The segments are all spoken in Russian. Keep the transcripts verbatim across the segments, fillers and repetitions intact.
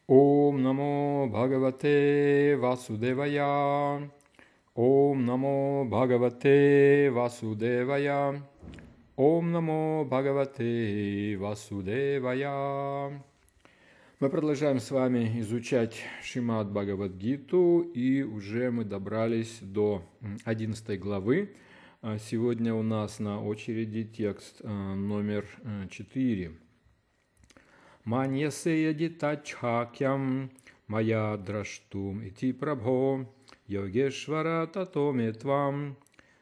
Ом намо Бхагавате Васудевая. Ом намо Бхагавате Васудевая. Ом намо Бхагавате Васудевая. Мы продолжаем с вами изучать Шримад Бхагавад-гиту, и уже мы добрались до одиннадцатой главы. Сегодня у нас на очереди текст номер четыре. Маньясе ядитачхакьям мая драштум ити прабхо йогешвара татоме твам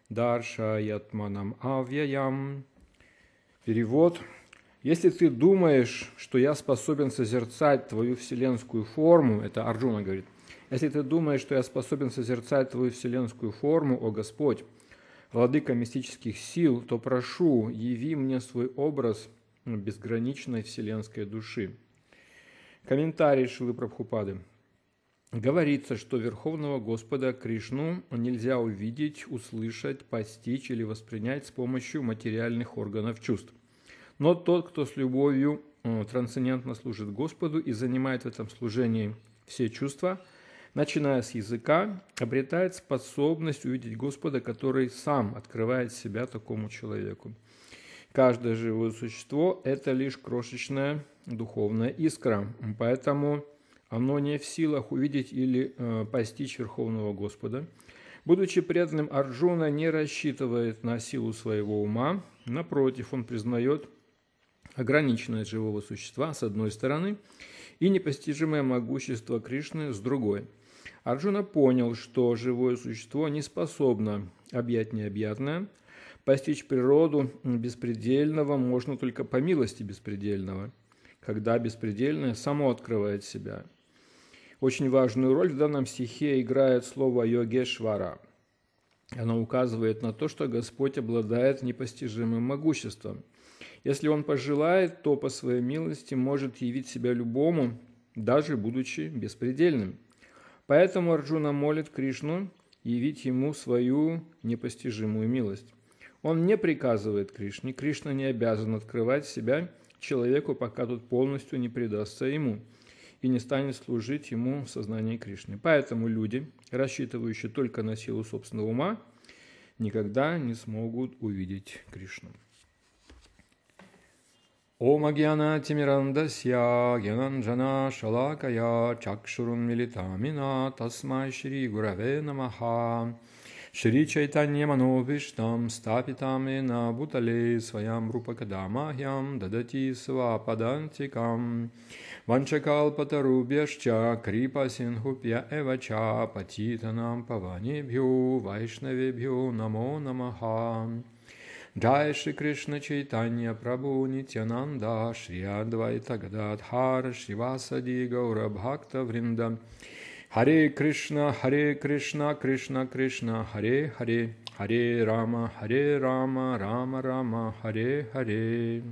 даршаятманам авьяям. Перевод. Если ты думаешь, что я способен созерцать твою вселенскую форму, это Арджуна говорит, если ты думаешь, что я способен созерцать твою вселенскую форму, о Господь, владыка мистических сил, то прошу, яви мне свой образ безграничной вселенской души. Комментарий Шрилы Прабхупады. Говорится, что Верховного Господа Кришну нельзя увидеть, услышать, постичь или воспринять с помощью материальных органов чувств. Но тот, кто с любовью трансцендентно служит Господу и занимает в этом служении все чувства, начиная с языка, обретает способность увидеть Господа, который сам открывает себя такому человеку. Каждое живое существо – это лишь крошечная духовная искра, поэтому оно не в силах увидеть или э, постичь Верховного Господа. Будучи преданным, Арджуна не рассчитывает на силу своего ума, напротив, он признает ограниченность живого существа с одной стороны и непостижимое могущество Кришны с другой. Арджуна понял, что живое существо не способно объять необъятное. Постичь природу беспредельного можно только по милости беспредельного, когда беспредельное само открывает себя. Очень важную роль в данном стихе играет слово «йогешвара». Оно указывает на то, что Господь обладает непостижимым могуществом. Если Он пожелает, то по своей милости может явить себя любому, даже будучи беспредельным. Поэтому Арджуна молит Кришну явить ему свою непостижимую милость. Он не приказывает Кришне, Кришна не обязан открывать себя человеку, пока тот полностью не предастся ему и не станет служить ему в сознании Кришны. Поэтому люди, рассчитывающие только на силу собственного ума, никогда не смогут увидеть Кришну. Ом агьяна тимирандасья гьянанджана шалакая чакшурун милитамина тасмай шри гураве намаха. Шри Чайтанья Мановиштам Стапитам Ена Бутале Своям Рупакадамахьям Дадати Свападантикам Ванчакалпатарубьяшча Крипа Синхупья Эвача Патитанам Паванебхю Вайшнавебхю Намо Намаха. Джай Шри Кришна Чайтанья Прабху Нитянанда Шри Адвайта Гададхар Шривасади Гаура Бхакта Вринда. Харе Кришна, Харе Кришна, Кришна Кришна, Харе Харе, Харе Рама, Харе Рама, Рама Рама, Харе Харе.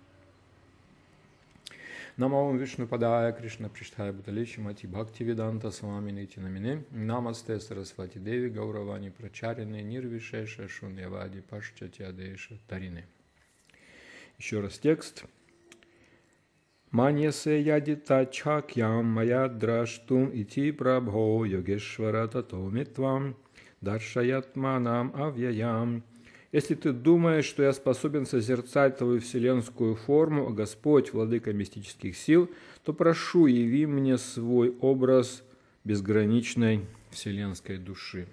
Намо Вишну Падая Кришна Приштхая Буталичи Мати Бхакти Веданта Свами Нити Намине. Намасте Сарасвати Деви Гауравани Прачарины Нирвишеша Шуньявади Пашчатьядеша Тарине. Еще раз текст. Маньясе ядита чакьям мая драштум ити прабхо йогешвара татоми твам даршаятманам авьяям. Если ты думаешь, что я способен созерцать твою вселенскую форму, Господь, владыка мистических сил, то прошу, яви мне свой образ безграничной вселенской души.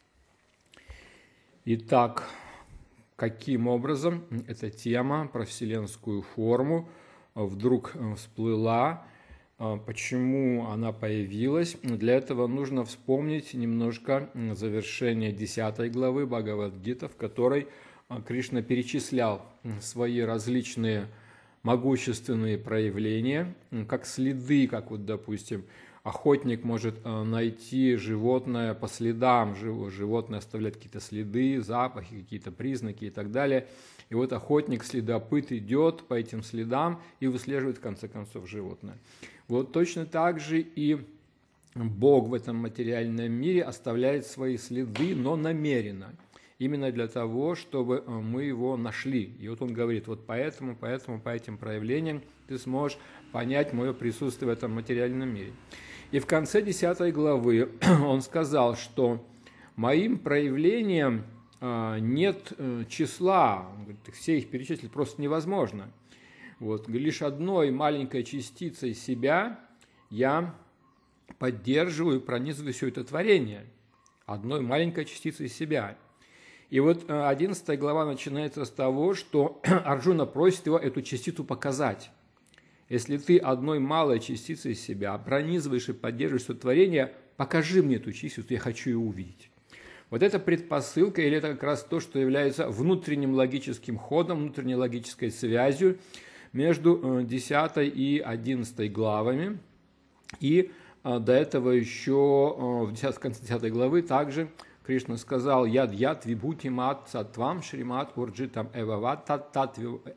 Итак, каким образом эта тема про вселенскую форму вдруг всплыла, почему она появилась? Для этого нужно вспомнить немножко завершение десятой главы Бхагавад-гиты, в которой Кришна перечислял свои различные могущественные проявления, как следы, как вот, допустим, охотник может найти животное по следам, животное оставляет какие-то следы, запахи, какие-то признаки и так далее. И вот охотник-следопыт идет по этим следам и выслеживает, в конце концов, животное. Вот точно так же и Бог в этом материальном мире оставляет свои следы, но намеренно. именно для того, чтобы мы его нашли. И вот он говорит, вот поэтому, поэтому, по этим проявлениям ты сможешь понять мое присутствие в этом материальном мире. И в конце десятой главы он сказал, что моим проявлениям нет числа, он говорит, все их перечислить просто невозможно. Вот, лишь одной маленькой частицей себя я поддерживаю, пронизываю все это творение. Одной маленькой частицей себя. И вот одиннадцатая глава начинается с того, что Арджуна просит его эту частицу показать. Если ты одной малой частицей себя пронизываешь и поддерживаешь все творение, покажи мне эту частицу, я хочу ее увидеть. Вот это предпосылка, или это как раз то, что является внутренним логическим ходом, внутренней логической связью между десятой и одиннадцатой главами. И до этого еще в конце десятой главы также Кришна сказал «Яд яд вибхути мат сатвам шримат урджитам эвава тат-тат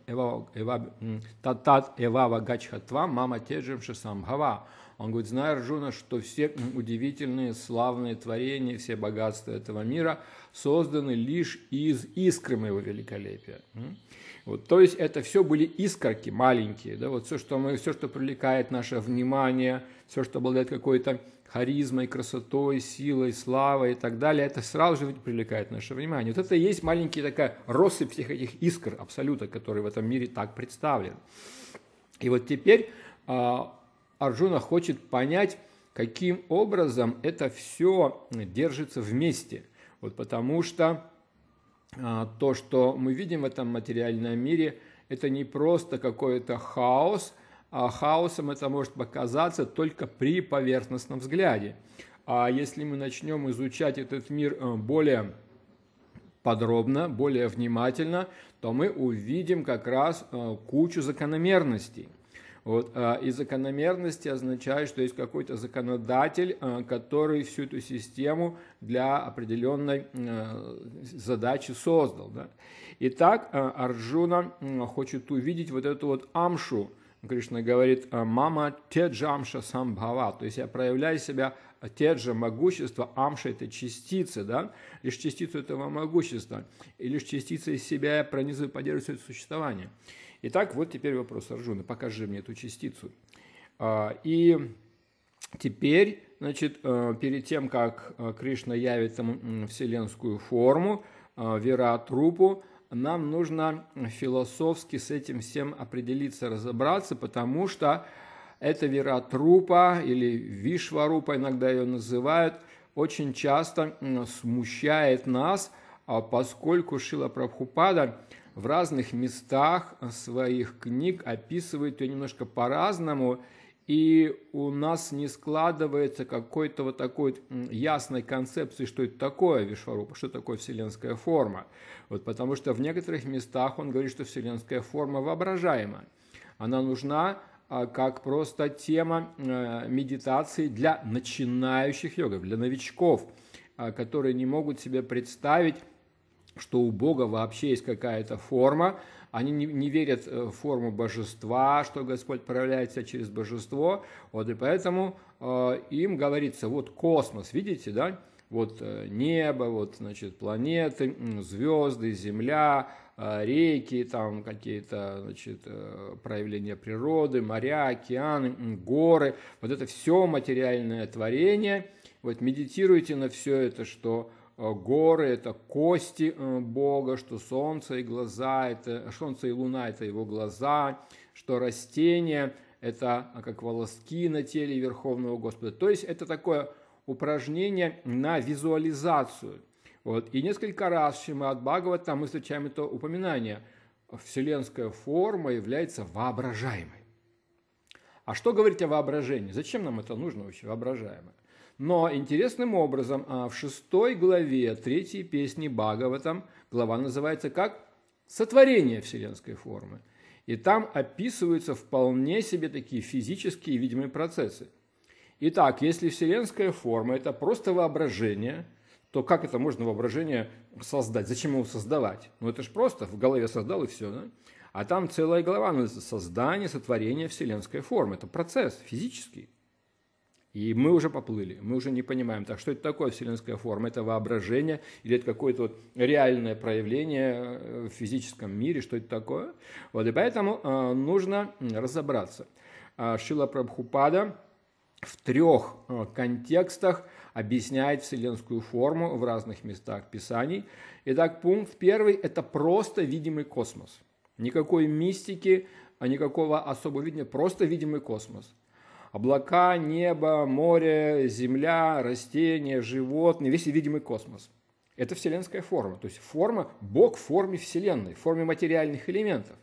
эвава гачхатвам мама теджем шасамбхава». Он говорит, знай, Арджуна, что все удивительные, славные творения, все богатства этого мира созданы лишь из искры моего великолепия. Вот, то есть это все были искорки маленькие, да, вот все, что мы, все, что привлекает наше внимание, все, что обладает какой-то харизмой, красотой, силой, славой и так далее, это сразу же привлекает наше внимание. Вот это и есть маленькая такая россыпь всех этих искр абсолюта, которые в этом мире так представлены. И вот теперь Арджуна хочет понять, каким образом это все держится вместе. Вот потому что а, то, что мы видим в этом материальном мире, это не просто какой-то хаос, а хаосом это может показаться только при поверхностном взгляде. А если мы начнем изучать этот мир более подробно, более внимательно, то мы увидим как раз кучу закономерностей. Вот, и закономерности означают, что есть какой-то законодатель, который всю эту систему для определенной задачи создал. Да? Итак, Арджуна хочет увидеть вот эту вот амшу. Кришна говорит, мама теджа амша самбхава, то есть я проявляю себя теджа, могущество, амша это частицы, да? Лишь частицу этого могущества, и лишь частица из себя я пронизываю, поддерживаю все это существование. Итак, вот теперь вопрос Арджуны, покажи мне эту частицу. И теперь, значит, перед тем, как Кришна явит ему вселенскую форму, Вират-рупу, нам нужно философски с этим всем определиться, разобраться, потому что эта Вират-рупа или Вишварупа, иногда ее называют, очень часто смущает нас, поскольку Шрила Прабхупада в разных местах своих книг описывает ее немножко по-разному, и у нас не складывается какой-то вот такой ясной концепции, что это такое Вишварупа, что такое вселенская форма. Вот потому что в некоторых местах он говорит, что вселенская форма воображаема. Она нужна как просто тема медитации для начинающих йогов, для новичков, которые не могут себе представить, что у Бога вообще есть какая-то форма, они не, не верят в форму божества, что Господь проявляется через божество, вот, и поэтому э, им говорится, вот космос, видите, да, вот э, небо, вот, значит, планеты, звезды, земля, э, реки, там какие-то, значит, э, проявления природы, моря, океаны, горы, вот это все материальное творение, вот, медитируйте на все это, что горы – это кости Бога, что солнце и глаза, это, солнце и луна – это его глаза, что растения – это как волоски на теле Верховного Господа. То есть это такое упражнение на визуализацию. Вот. И несколько раз в Шримад Бхагаватам мы встречаем это упоминание. Вселенская форма является воображаемой. А что говорить о воображении? Зачем нам это нужно вообще, воображаемое? Но интересным образом в шестой главе третьей песни Бхагаватам глава называется как «Сотворение вселенской формы». И там описываются вполне себе такие физические видимые процессы. Итак, если вселенская форма – это просто воображение, то как это можно воображение создать? Зачем его создавать? Ну это же просто в голове создал и все. Да? А там целая глава называется «Создание, сотворение вселенской формы». Это процесс физический. И мы уже поплыли, мы уже не понимаем, так что это такое вселенская форма, это воображение или это какое-то вот реальное проявление в физическом мире, что это такое. Вот, и поэтому э, нужно разобраться. Шрила Прабхупада в трех э, контекстах объясняет вселенскую форму в разных местах Писаний. Итак, пункт первый – это просто видимый космос. Никакой мистики, никакого особого видения, просто видимый космос. Облака, небо, море, земля, растения, животные, весь видимый космос. Это вселенская форма. То есть форма, Бог в форме Вселенной, в форме материальных элементов.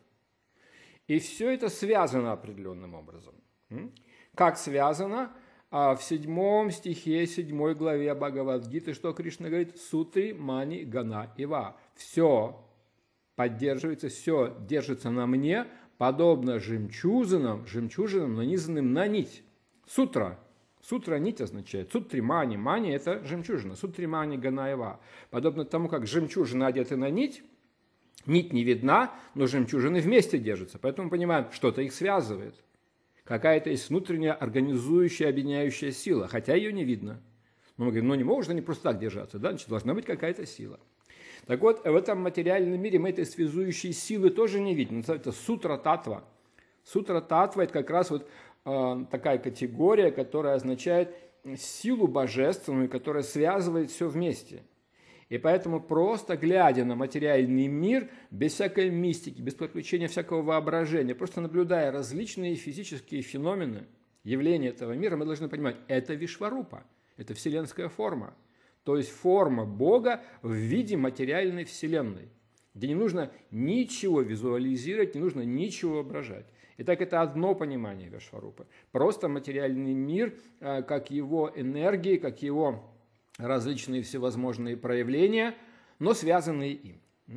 И все это связано определенным образом. Как связано? В седьмом стихе, седьмой главе Бхагавад-гиты, что Кришна говорит? Сутри, мани, гана, ива. Все поддерживается, все держится на мне, подобно жемчужинам, жемчужинам, нанизанным на нить. Сутра. Сутра нить означает. Сутри мани. Мани – это жемчужина. Сутри мани ганаева. Подобно тому, как жемчужина одета на нить, нить не видна, но жемчужины вместе держатся. Поэтому мы понимаем, что-то их связывает. Какая-то есть внутренняя организующая, объединяющая сила, хотя ее не видно. Но мы говорим, ну не могут же они просто так держаться, да? Значит, должна быть какая-то сила. Так вот, в этом материальном мире мы этой связующей силы тоже не видим. Это сутра-татва. Сутра-татва – это как раз вот э, такая категория, которая означает силу божественную, которая связывает все вместе. И поэтому просто глядя на материальный мир, без всякой мистики, без подключения всякого воображения, просто наблюдая различные физические феномены, явления этого мира, мы должны понимать, это Вишварупа, это вселенская форма. То есть форма Бога в виде материальной вселенной, где не нужно ничего визуализировать, не нужно ничего воображать. Итак, это одно понимание Вишварупы. Просто материальный мир, как его энергии, как его различные всевозможные проявления, но связанные им.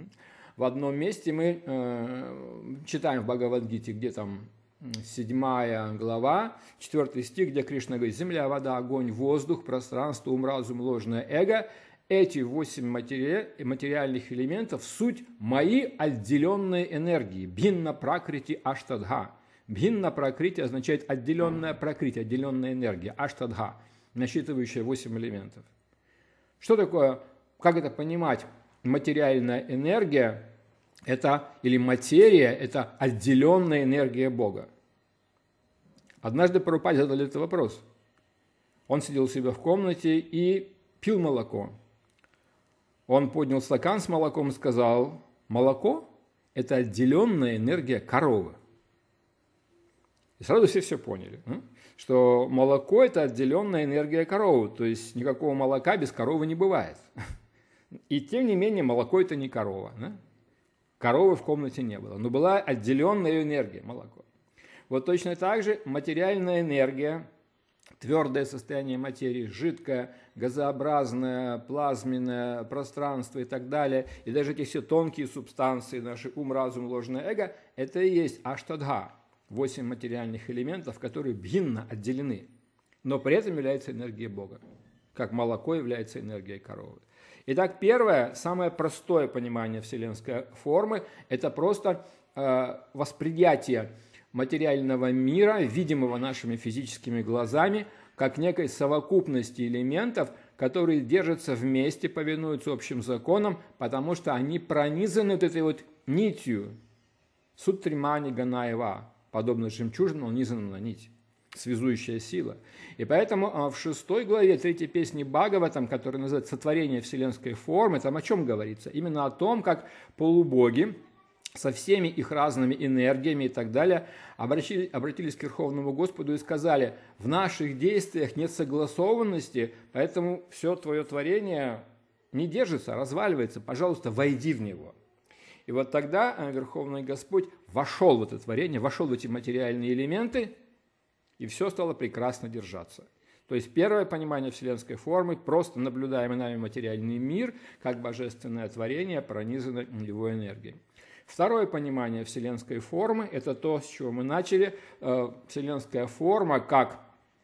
В одном месте мы э, читаем в Бхагавад-гите, где там седьмая глава, четвертый стих, где Кришна говорит: земля, вода, огонь, воздух, пространство, ум, разум, ложное эго. Эти восемь матери... материальных элементов – суть мои отделенные энергии. Бхинна пракрити аштадха. Бхинна пракрити означает отделенная пракрити, отделенная энергия. Аштадха, насчитывающая восемь элементов. Что такое, как это понимать? Материальная энергия – это, или материя – это отделенная энергия Бога. Однажды Прабхупаде задали этот вопрос. Он сидел у себя в комнате и пил молоко. Он поднял стакан с молоком и сказал: молоко – это отделенная энергия коровы. И сразу все все поняли, что молоко – это отделенная энергия коровы, то есть никакого молока без коровы не бывает. И тем не менее молоко – это не корова. Да? Коровы в комнате не было, но была отделенная энергия – молоко. Вот точно так же материальная энергия, твердое состояние материи, жидкое, газообразное, плазменное пространство и так далее, и даже эти все тонкие субстанции, наши ум, разум, ложное эго – это и есть аштадха. Восемь материальных элементов, которые бхинна отделены, но при этом является энергией Бога, как молоко является энергией коровы. Итак, первое, самое простое понимание вселенской формы – это просто э, восприятие материального мира, видимого нашими физическими глазами, как некой совокупности элементов, которые держатся вместе, повинуются общим законам, потому что они пронизаны вот этой вот нитью сутримани ганаева. Подобно жемчужину, нанизана на нить, связующая сила. И поэтому в шестой главе третьей песни Бхагаватам, которая называется «Сотворение вселенской формы», там о чем говорится? Именно о том, как полубоги со всеми их разными энергиями и так далее обратились, обратились к Верховному Господу и сказали: в наших действиях нет согласованности, поэтому все твое творение не держится, разваливается, пожалуйста, войди в него. И вот тогда Верховный Господь вошел в это творение, вошел в эти материальные элементы, и все стало прекрасно держаться. То есть первое понимание вселенской формы, просто наблюдаемый нами материальный мир, как божественное творение, пронизано его энергией. Второе понимание вселенской формы – это то, с чего мы начали. Вселенская форма как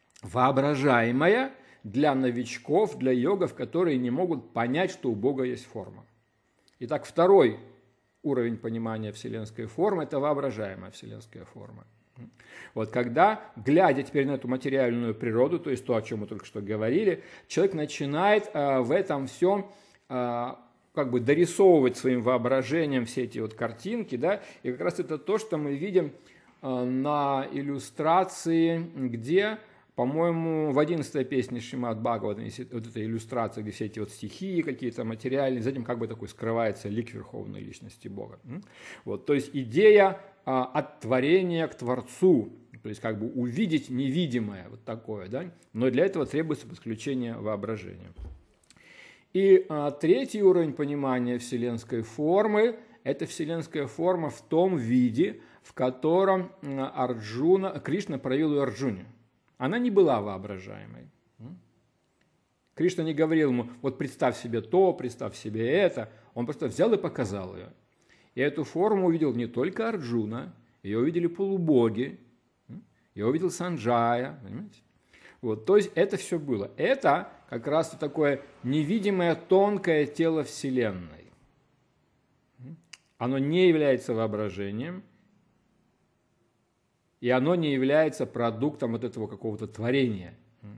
воображаемая для новичков, для йогов, которые не могут понять, что у Бога есть форма. Итак, второй уровень понимания вселенской формы – это воображаемая вселенская форма. Вот когда, глядя теперь на эту материальную природу, то есть то, о чем мы только что говорили, человек начинает э, в этом всем э, как бы дорисовывать своим воображением все эти вот картинки, да, и как раз это то, что мы видим э, на иллюстрации, где, по-моему, в одиннадцатой песне Шримад Бхагаватам есть вот эта иллюстрация, где все эти вот стихии какие-то материальные, за этим как бы такой скрывается лик Верховной Личности Бога. Вот, то есть идея э, от творения к Творцу, то есть как бы увидеть невидимое, вот такое, да, но для этого требуется подключение воображения. И а, третий уровень понимания вселенской формы – это вселенская форма в том виде, в котором Арджуна, Кришна проявил ее Арджуне. Она не была воображаемой. Кришна не говорил ему, вот представь себе то, представь себе это. Он просто взял и показал ее. И эту форму увидел не только Арджуна, ее увидели полубоги, ее увидел Санджая, понимаете? Вот, то есть это все было. Это как раз такое невидимое тонкое тело Вселенной. Оно не является воображением, и оно не является продуктом вот этого какого-то творения.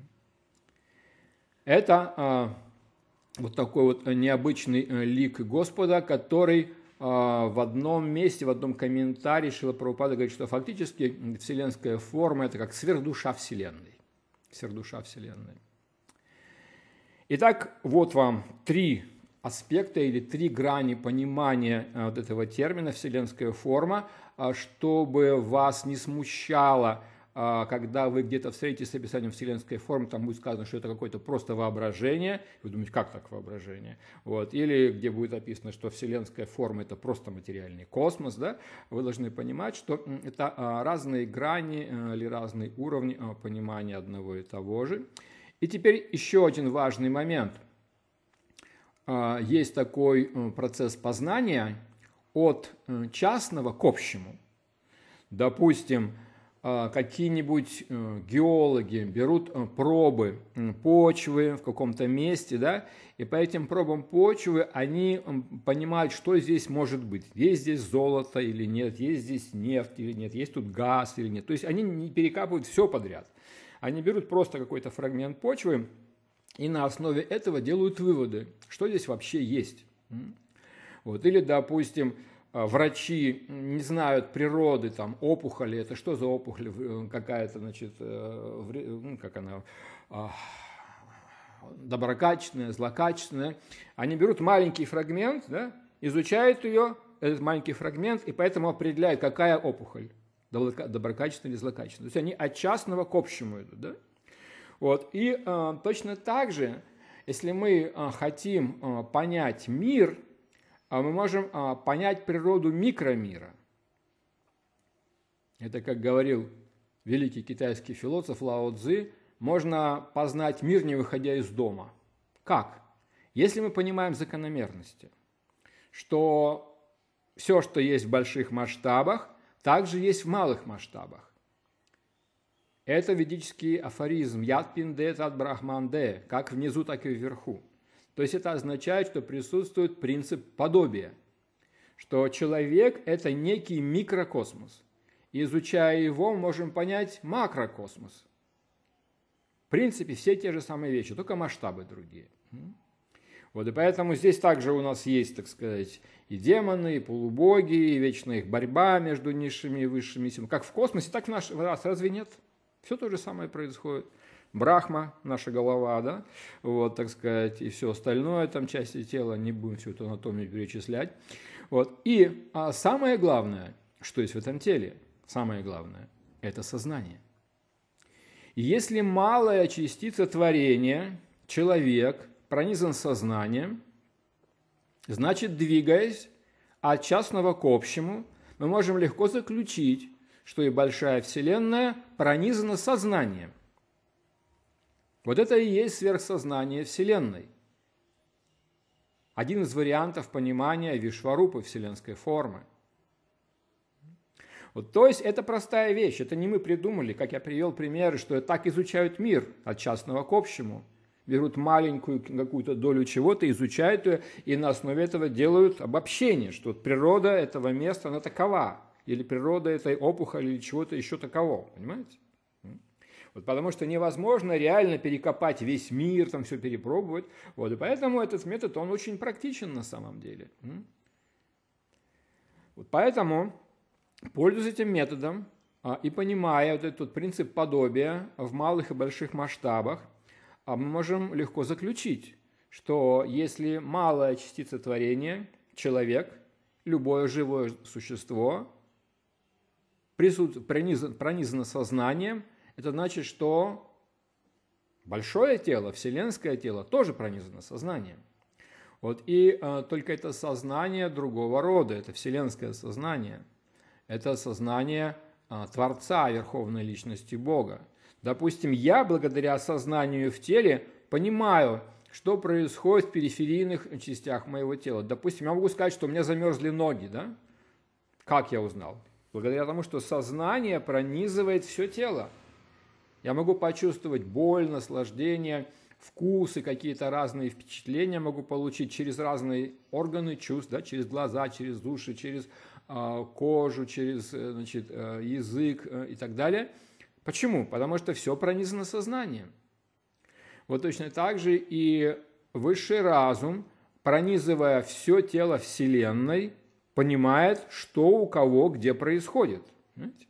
Это а, вот такой вот необычный лик Господа, который а, в одном месте, в одном комментарии Шрила Прабхупада говорит, что фактически вселенская форма – это как сверхдуша Вселенной. Сверхдуша Вселенной. Итак, вот вам три аспекта или три грани понимания вот этого термина «вселенская форма», чтобы вас не смущало, когда вы где-то встретитесь с описанием вселенской формы, там будет сказано, что это какое-то просто воображение, вы думаете, как так воображение? Вот. Или где будет описано, что вселенская форма – это просто материальный космос, да? Вы должны понимать, что это разные грани или разные уровни понимания одного и того же. И теперь еще один важный момент. Есть такой процесс познания от частного к общему. Допустим, какие-нибудь геологи берут пробы почвы в каком-то месте, да, и по этим пробам почвы они понимают, что здесь может быть. Есть здесь золото или нет, есть здесь нефть или нет, есть тут газ или нет. То есть они не перекапывают все подряд. Они берут просто какой-то фрагмент почвы и на основе этого делают выводы, что здесь вообще есть. Вот. Или, допустим, врачи не знают природы, там, опухоли, это что за опухоль какая-то, значит, ну, как она, доброкачественная, злокачественная. Они берут маленький фрагмент, да, изучают ее, этот маленький фрагмент, и поэтому определяют, какая опухоль, доброкачественная или злокачественная. То есть они от частного к общему идут, да? Вот. И э, точно так же, если мы э, хотим э, понять мир, э, мы можем э, понять природу микромира. Это, как говорил великий китайский философ Лао Цзы, можно познать мир, не выходя из дома. Как? Если мы понимаем закономерности, что все, что есть в больших масштабах, также есть в малых масштабах. Это ведический афоризм «Яд пинде тад брахманде», как внизу, так и вверху. То есть это означает, что присутствует принцип подобия, что человек – это некий микрокосмос. И изучая его, мы можем понять макрокосмос. В принципе, все те же самые вещи, только масштабы другие. Вот, и поэтому здесь также у нас есть, так сказать, и демоны, и полубоги, и вечная их борьба между низшими и высшими силами. Как в космосе, так в наш раз. Разве нет? Все то же самое происходит. Брахма, наша голова, да, вот, так сказать, и все остальное, там, части тела, не будем всю эту анатомию перечислять. Вот. И а самое главное, что есть в этом теле, самое главное, это сознание. И если малая частица творения, человек, пронизан сознанием, значит, двигаясь от частного к общему, мы можем легко заключить, что и большая Вселенная пронизана сознанием. Вот это и есть сверхсознание Вселенной. Один из вариантов понимания Вишварупы, вселенской формы. Вот, то есть это простая вещь, это не мы придумали, как я привел примеры, что так изучают мир от частного к общему. Берут маленькую какую-то долю чего-то, изучают ее, и на основе этого делают обобщение, что природа этого места, она такова. или природа этой опухоли, или чего-то еще такового, понимаете? Вот потому что невозможно реально перекопать весь мир, там все перепробовать. Вот, и поэтому этот метод, он очень практичен на самом деле. Вот поэтому, пользуясь этим методом а, и понимая вот этот принцип подобия в малых и больших масштабах, а мы можем легко заключить, что если малая частица творения, человек, любое живое существо, присут... пронизано, пронизано сознанием, это значит, что большое тело, вселенское тело, тоже пронизано сознанием. Вот, и а, только это сознание другого рода, это вселенское сознание, это сознание а, Творца, Верховной Личности Бога. Допустим, я, благодаря сознанию в теле, понимаю, что происходит в периферийных частях моего тела. Допустим, я могу сказать, что у меня замерзли ноги, да? Как я узнал? Благодаря тому, что сознание пронизывает все тело. Я могу почувствовать боль, наслаждение, вкусы, какие-то разные впечатления могу получить через разные органы чувств, да? Через глаза, через уши, через э, кожу, через значит, э, язык э, и так далее. Почему? Потому что все пронизано сознанием. Вот точно так же и высший разум, пронизывая все тело Вселенной, понимает, что у кого где происходит. Понимаете?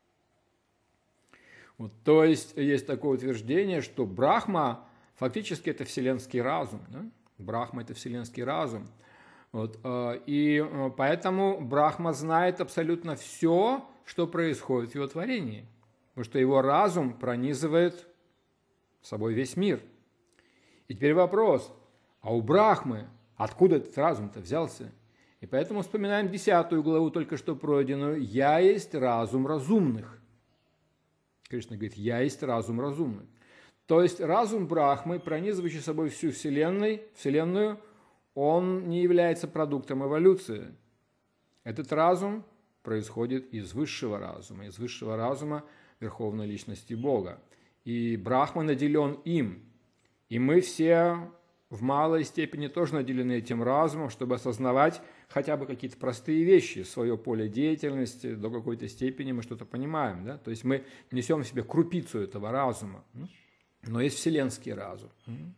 Вот, то есть есть такое утверждение, что Брахма фактически это вселенский разум. Да? Брахма это вселенский разум. Вот, и поэтому Брахма знает абсолютно все, что происходит в его творении. Потому что его разум пронизывает собой весь мир. И теперь вопрос, а у Брахмы откуда этот разум-то взялся? И поэтому вспоминаем десятую главу, только что пройденную. «Я есть разум разумных». Кришна говорит, «Я есть разум разумных». То есть разум Брахмы, пронизывающий собой всю вселенную, вселенную, он не является продуктом эволюции. Этот разум происходит из высшего разума, из высшего разума Верховной Личности Бога. И Брахма наделен им. И мы все в малой степени тоже наделены этим разумом, чтобы осознавать хотя бы какие-то простые вещи, свое поле деятельности, до какой-то степени мы что-то понимаем. Да? То есть мы несем в себе крупицу этого разума. Но есть вселенский разум.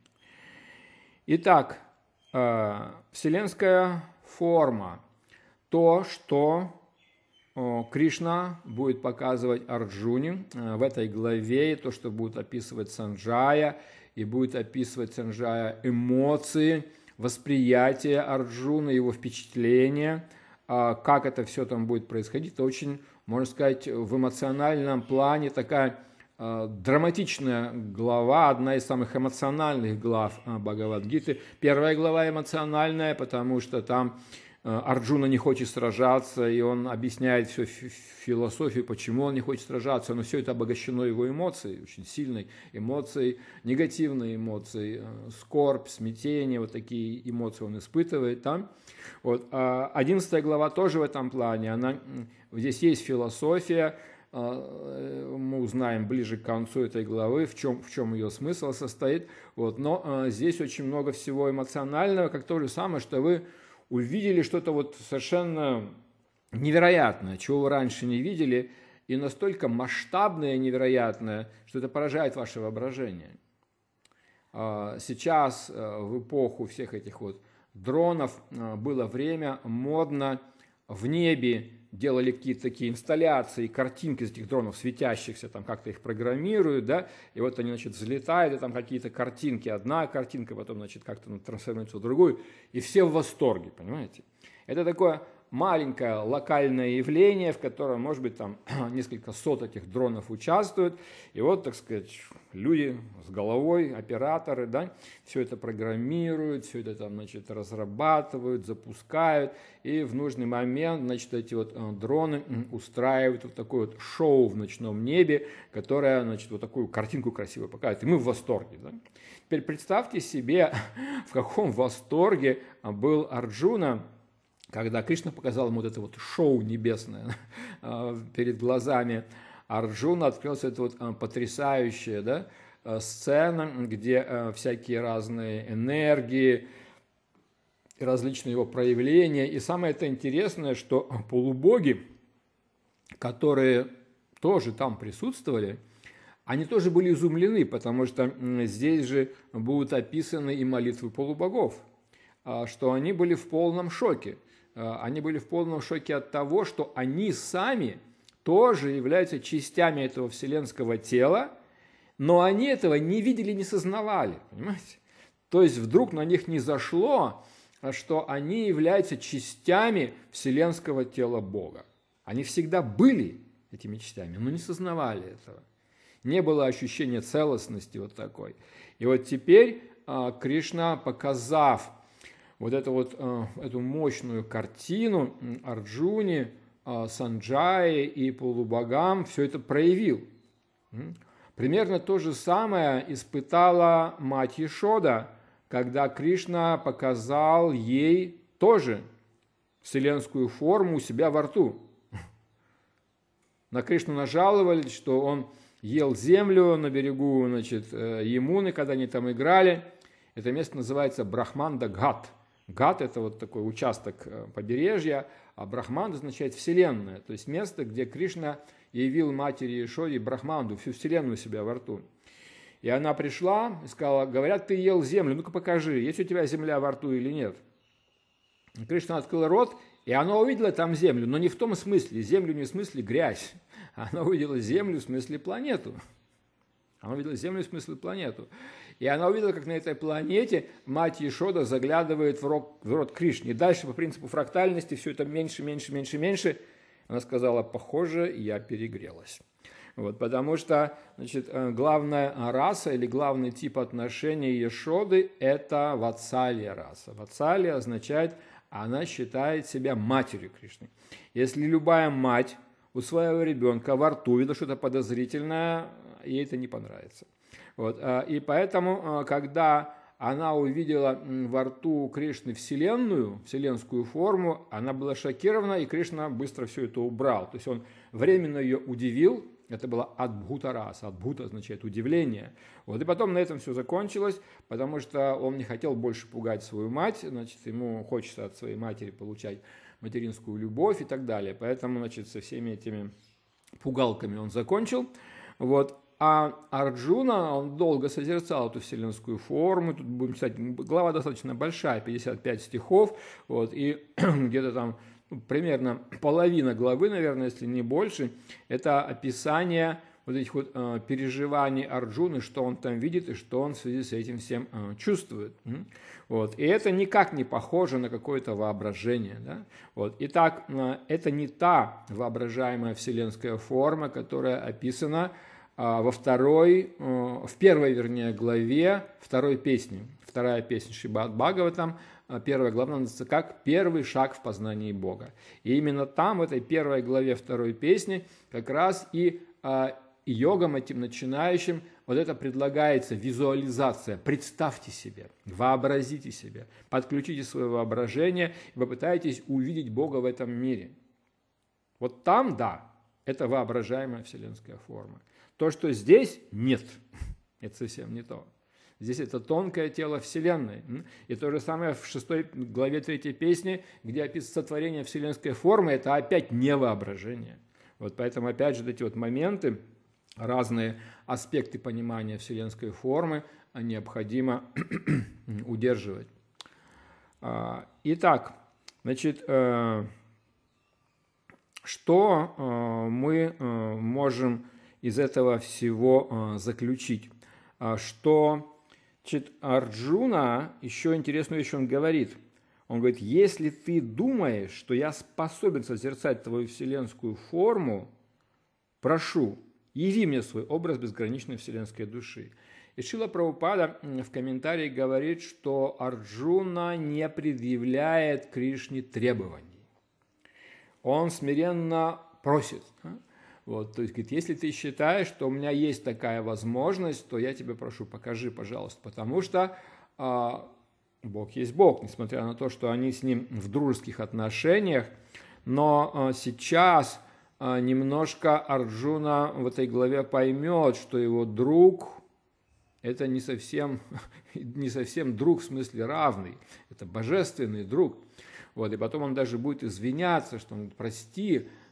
Итак, вселенская форма. То, что Кришна будет показывать Арджуне в этой главе, то, что будет описывать Санджая, и будет описывать Санджая эмоции, восприятие Арджуна, его впечатления, как это все там будет происходить. Это очень, можно сказать, в эмоциональном плане такая драматичная глава, одна из самых эмоциональных глав Бхагавад-гиты. Первая глава эмоциональная, потому что там Арджуна не хочет сражаться, и он объясняет всю философию, почему он не хочет сражаться, но все это обогащено его эмоцией, очень сильной эмоцией, негативной эмоцией, скорбь, смятение, вот такие эмоции он испытывает там. Вот. Одиннадцатая глава тоже в этом плане, она, здесь есть философия, мы узнаем ближе к концу этой главы, в чем, в чем ее смысл состоит, вот. Но здесь очень много всего эмоционального, как то же самое, что вы увидели что-то вот совершенно невероятное, чего вы раньше не видели, и настолько масштабное и невероятное, что это поражает ваше воображение. Сейчас, в эпоху всех этих вот дронов, было время модно в небе, делали какие-то такие инсталляции, картинки из этих дронов, светящихся, там как-то их программируют, да, и вот они, значит, взлетают, и там какие-то картинки, одна картинка, потом, значит, как-то трансформируется в другую, и все в восторге, понимаете? Это такое маленькое локальное явление, в котором, может быть, там несколько сот этих дронов участвуют, и вот, так сказать, люди с головой, операторы, да, все это программируют, все это там, значит, разрабатывают, запускают, и в нужный момент, значит, эти вот дроны устраивают вот такое вот шоу в ночном небе, которое, значит, вот такую картинку красиво показывает, и мы в восторге, да. Теперь представьте себе, в каком восторге был Арджуна, когда Кришна показал ему вот это вот шоу небесное перед глазами Арджуна, открылась эта вот потрясающая, да, сцена, где всякие разные энергии, различные его проявления. И самое это интересное, что полубоги, которые тоже там присутствовали, они тоже были изумлены, потому что здесь же будут описаны и молитвы полубогов, что они были в полном шоке. Они были в полном шоке от того, что они сами тоже являются частями этого вселенского тела, но они этого не видели, не сознавали, понимаете? То есть вдруг на них не зашло, что они являются частями вселенского тела Бога. Они всегда были этими частями, но не сознавали этого. Не было ощущения целостности вот такой. И вот теперь Кришна, показав вот эту вот эту мощную картину Арджуне, Санджае и полубогам, все это проявил. Примерно то же самое испытала мать Ешода, когда Кришна показал ей тоже вселенскую форму у себя во рту. На Кришну нажаловались, что он ел землю на берегу, значит, Ямуны, когда они там играли. Это место называется Брахманда-Гат. Гат – это вот такой участок побережья, а Брахманда означает вселенная, то есть место, где Кришна явил матери Ешоде Брахманду, всю вселенную у себя во рту. И она пришла и сказала: говорят, ты ел землю, ну-ка покажи, есть у тебя земля во рту или нет. И Кришна открыл рот, и она увидела там землю, но не в том смысле, землю не в смысле грязь, она увидела землю в смысле планету. Она увидела землю в смысле планету. И она увидела, как на этой планете мать Ешода заглядывает в рот, в рот Кришне. И дальше по принципу фрактальности все это меньше, меньше, меньше, меньше. Она сказала: похоже, я перегрелась. Вот, потому что, значит, главная раса или главный тип отношений Ешоды – это ватсалия раса. Ватсалия означает, она считает себя матерью Кришны. Если любая мать у своего ребенка во рту видит что-то подозрительное, ей это не понравится. Вот, и поэтому, когда она увидела во рту Кришны вселенную, вселенскую форму, она была шокирована, и Кришна быстро все это убрал. То есть он временно ее удивил. Это было адбхута раса. Адбхута означает удивление. Вот, и потом на этом все закончилось, потому что он не хотел больше пугать свою мать, значит, ему хочется от своей матери получать материнскую любовь и так далее. Поэтому, значит, со всеми этими пугалками он закончил. Вот. А Арджуна, он долго созерцал эту вселенскую форму. Тут будем читать, глава достаточно большая, пятьдесят пять стихов, вот, и где-то там примерно половина главы, наверное, если не больше, это описание вот этих вот э, переживаний Арджуны, что он там видит и что он в связи с этим всем э, чувствует. Вот. И это никак не похоже на какое-то воображение. Да? Вот. Итак, э, это не та воображаемая вселенская форма, которая описана э, во второй, э, в первой, вернее, главе второй песни. Вторая песня Шримад Бхагаватам, первая глава называется как «Первый шаг в познании Бога». И именно там, в этой первой главе второй песни, как раз и а, йогам этим начинающим вот это предлагается визуализация. Представьте себе, вообразите себе, подключите свое воображение и попытайтесь увидеть Бога в этом мире. Вот там, да, это воображаемая вселенская форма. То, что здесь, нет, это совсем не то. Здесь это тонкое тело Вселенной. И то же самое в шестой главе третьей песни, где описывается сотворение вселенской формы, это опять не воображение. Вот поэтому опять же эти вот моменты, разные аспекты понимания вселенской формы необходимо удерживать. Итак, значит, что мы можем из этого всего заключить? Что Значит, Арджуна, еще интересную вещь он говорит. Он говорит: если ты думаешь, что я способен созерцать твою вселенскую форму, прошу, яви мне свой образ безграничной вселенской души. И Шрила Прабхупада в комментарии говорит, что Арджуна не предъявляет Кришне требований. Он смиренно просит. Вот, то есть, говорит, если ты считаешь, что у меня есть такая возможность, то я тебя прошу, покажи, пожалуйста, потому что а, Бог есть Бог, несмотря на то, что они с Ним в дружеских отношениях, но а, сейчас а, немножко Арджуна в этой главе поймет, что его друг – это не совсем, не совсем друг в смысле равный, это божественный друг. Вот, и потом он даже будет извиняться, что он прости,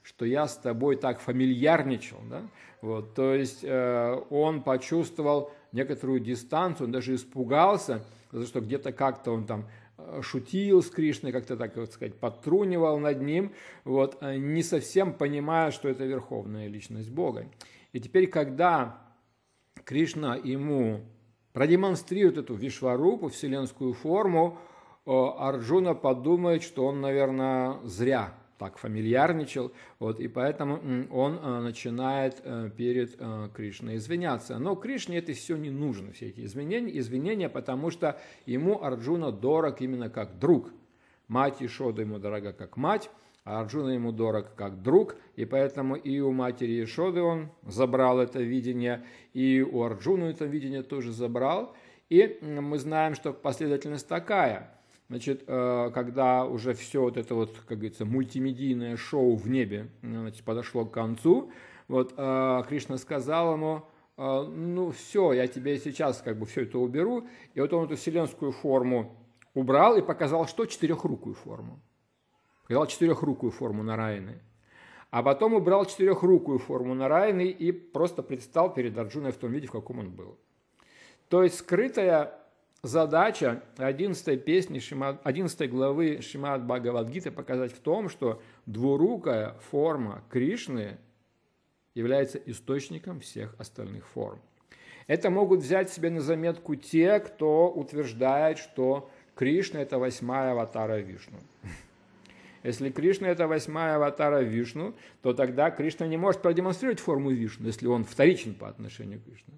что я с тобой так фамильярничал. Да? Вот, то есть э, он почувствовал некоторую дистанцию, он даже испугался, потому что где-то как-то он там шутил с Кришной, как-то так, вот сказать, подтрунивал над ним, вот, не совсем понимая, что это верховная личность Бога. И теперь, когда Кришна ему продемонстрирует эту Вишварупу, вселенскую форму, Арджуна подумает, что он, наверное, зря так фамильярничал, вот, и поэтому он начинает перед Кришной извиняться. Но Кришне это все не нужно, все эти извинения, извинения, потому что ему Арджуна дорог именно как друг. Мать Ешода ему дорога как мать, а Арджуна ему дорог как друг, и поэтому и у матери Ешоды он забрал это видение, и у Арджуны это видение тоже забрал. И мы знаем, что последовательность такая. Значит, когда уже все вот это вот, как говорится, мультимедийное шоу в небе, значит, подошло к концу, вот Кришна сказал ему: ну все, я тебе сейчас как бы все это уберу. И вот он эту вселенскую форму убрал и показал, что четырехрукую форму. Показал четырехрукую форму Нараяны. А потом убрал четырехрукую форму Нараяны и просто предстал перед Арджуной в том виде, в каком он был. То есть скрытая задача одиннадцатой песни, одиннадцатой главы Шримад Бхагавад-гиты показать в том, что двурукая форма Кришны является источником всех остальных форм. Это могут взять себе на заметку те, кто утверждает, что Кришна – это восьмая аватара Вишну. Если Кришна – это восьмая аватара Вишну, то тогда Кришна не может продемонстрировать форму Вишну, если он вторичен по отношению к Кришне.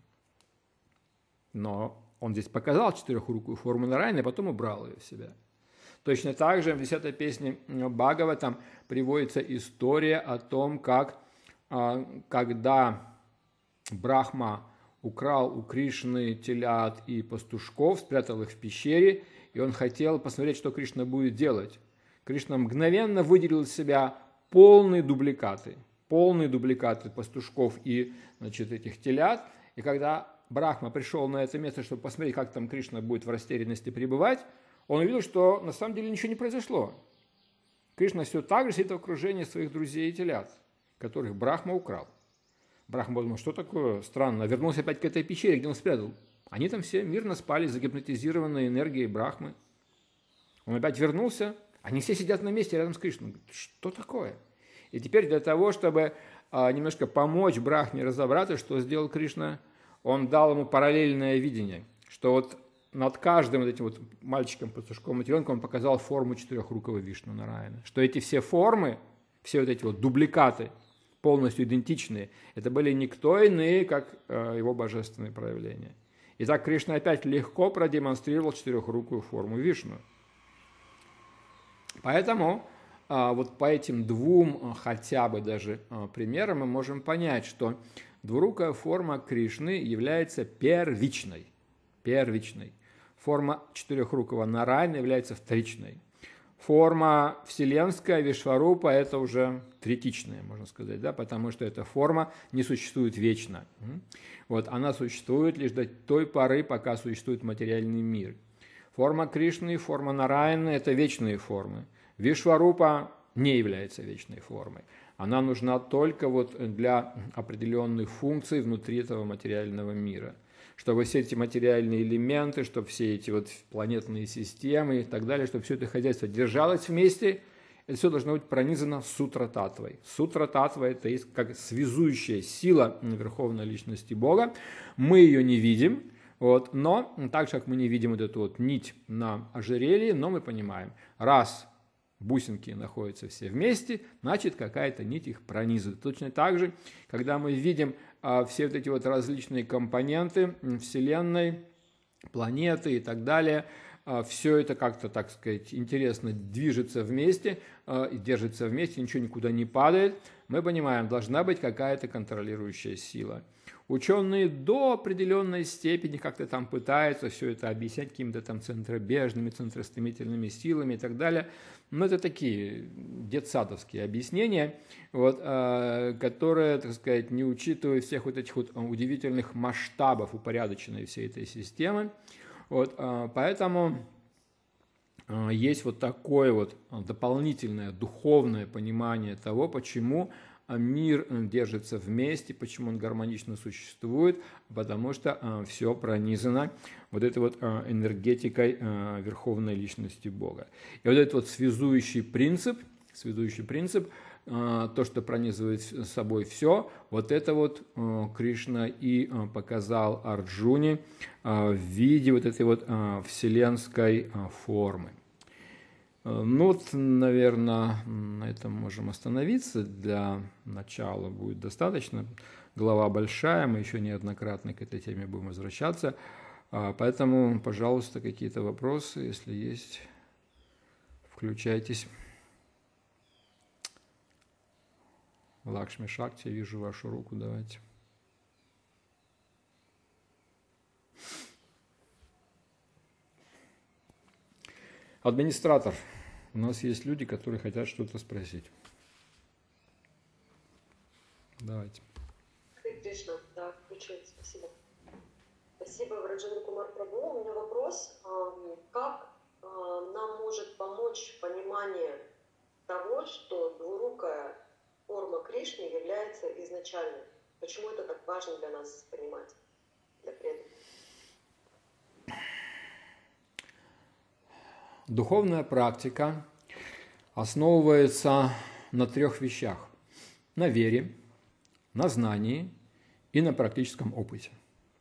Но он здесь показал четырехрукую форму Нараяны, а потом убрал ее в себя. Точно так же в десятой песне Бхагаватам приводится история о том, как когда Брахма украл у Кришны телят и пастушков, спрятал их в пещере, и он хотел посмотреть, что Кришна будет делать. Кришна мгновенно выделил из себя полные дубликаты, полные дубликаты пастушков и, значит, этих телят, и когда Брахма пришел на это место, чтобы посмотреть, как там Кришна будет в растерянности пребывать, он увидел, что на самом деле ничего не произошло. Кришна все так же сидит в окружении своих друзей и телят, которых Брахма украл. Брахма подумал, что такое странно, вернулся опять к этой пещере, где он спрятал. Они там все мирно спали, загипнотизированные энергией Брахмы. Он опять вернулся, они все сидят на месте рядом с Кришной. Он говорит, что такое? И теперь для того, чтобы а, немножко помочь Брахме разобраться, что сделал Кришна, он дал ему параллельное видение, что вот над каждым вот этим вот мальчиком, пастушком и теленком он показал форму четырехрукого Вишну Нараяна. Что эти все формы, все вот эти вот дубликаты, полностью идентичные, это были никто иные, как э, его божественные проявления. И так Кришна опять легко продемонстрировал четырехрукую форму Вишну. Поэтому э, вот по этим двум э, хотя бы даже э, примерам мы можем понять, что двурукая форма Кришны является первичной. Первичной. Форма четырехрукого Нараяна является вторичной. Форма вселенская, Вишварупа, это уже третичная, можно сказать, да, потому что эта форма не существует вечно. Вот, она существует лишь до той поры, пока существует материальный мир. Форма Кришны, форма Нараяна – это вечные формы. Вишварупа не является вечной формой. Она нужна только вот для определенных функций внутри этого материального мира. Чтобы все эти материальные элементы, чтобы все эти вот планетные системы и так далее, чтобы все это хозяйство держалось вместе, это все должно быть пронизано сутра-татвой. Сутра-татва – это есть как связующая сила Верховной Личности Бога. Мы ее не видим, вот, но так же, как мы не видим вот эту вот нить на ожерелье, но мы понимаем, раз бусинки находятся все вместе, значит, какая-то нить их пронизывает. Точно так же, когда мы видим а, все вот эти вот различные компоненты Вселенной, планеты и так далее, а, все это как-то, так сказать, интересно движется вместе, а, и держится вместе, ничего никуда не падает, мы понимаем, должна быть какая-то контролирующая сила. Ученые до определенной степени как-то там пытаются все это объяснять какими-то там центробежными, центростремительными силами и так далее. Но это такие детсадовские объяснения, вот, э, которые, так сказать, не учитывают всех вот этих вот удивительных масштабов упорядоченной всей этой системы. Вот, э, поэтому есть вот такое вот дополнительное духовное понимание того, почему мир держится вместе, почему он гармонично существует, потому что все пронизано вот этой вот энергетикой Верховной Личности Бога. И вот этот вот связующий принцип, связующий принцип, то, что пронизывает собой все, вот это вот Кришна и показал Арджуне в виде вот этой вот вселенской формы. Ну вот, наверное, на этом можем остановиться. Для начала будет достаточно. Глава большая, мы еще неоднократно к этой теме будем возвращаться. Поэтому, пожалуйста, какие-то вопросы, если есть, включайтесь. Лакшми Шакти, я вижу вашу руку, давайте. Администратор, у нас есть люди, которые хотят что-то спросить. Давайте. Кришна, да, включилась, спасибо. Спасибо, Враджендра Кумар Прабху. У меня вопрос, как нам может помочь понимание того, что двурукая форма Кришны является изначальной? Почему это так важно для нас понимать, для преданных? Духовная практика основывается на трех вещах. На вере, на знании и на практическом опыте.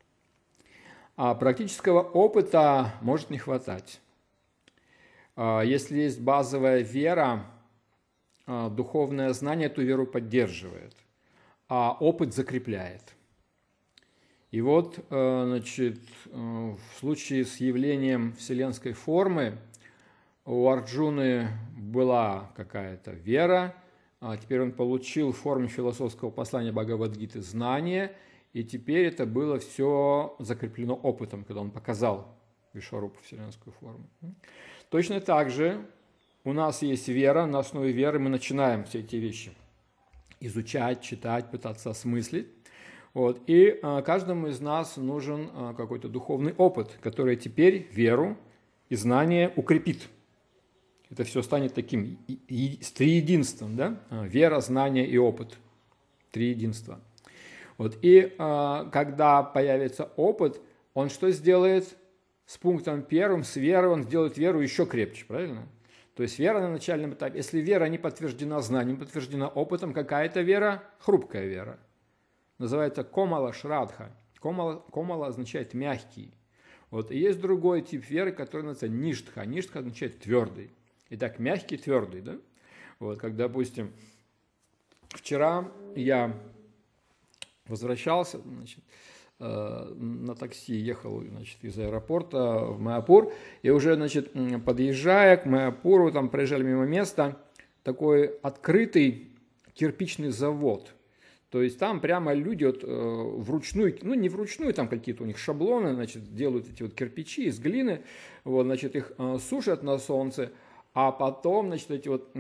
А практического опыта может не хватать. Если есть базовая вера, духовное знание эту веру поддерживает, а опыт закрепляет. И вот, значит, в случае с явлением вселенской формы у Арджуны была какая-то вера, а теперь он получил в форме философского послания Бхагавад-гиты знание, и теперь это было все закреплено опытом, когда он показал Вишварупу, вселенскую форму. Точно так же у нас есть вера, на основе веры мы начинаем все эти вещи изучать, читать, пытаться осмыслить. Вот. И а, каждому из нас нужен а, какой-то духовный опыт, который теперь веру и знание укрепит. Это все станет таким и, и, с триединством, да? Вера, знание и опыт. Триединство. Вот. И а, когда появится опыт, он что сделает с пунктом первым, с верой, он сделает веру еще крепче, правильно? То есть вера на начальном этапе. Если вера не подтверждена знанием, подтверждена опытом, какая-то вера, хрупкая вера. Называется комала шрадха. Комала, комала означает мягкий. Вот. И есть другой тип веры, который называется ништха. Ништха означает твердый. Итак, мягкий, твердый, да? Вот, как, допустим, вчера я возвращался, значит, э, на такси ехал, значит, из аэропорта в Майяпур, и уже, значит, подъезжая к Майяпуру, там проезжали мимо места, такой открытый кирпичный завод. То есть там прямо люди вот, э, вручную, ну не вручную, там какие-то у них шаблоны, значит, делают эти вот кирпичи из глины, вот, значит, их э, сушат на солнце, а потом, значит, эти вот